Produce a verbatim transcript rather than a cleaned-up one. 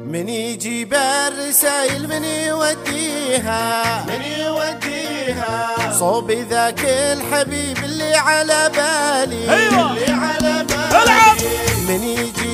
من يجيب الرسايل من يوديها من يوديها صوب ذاك الحبيب اللي على بالي ايوه اللي على بالي العب من يجي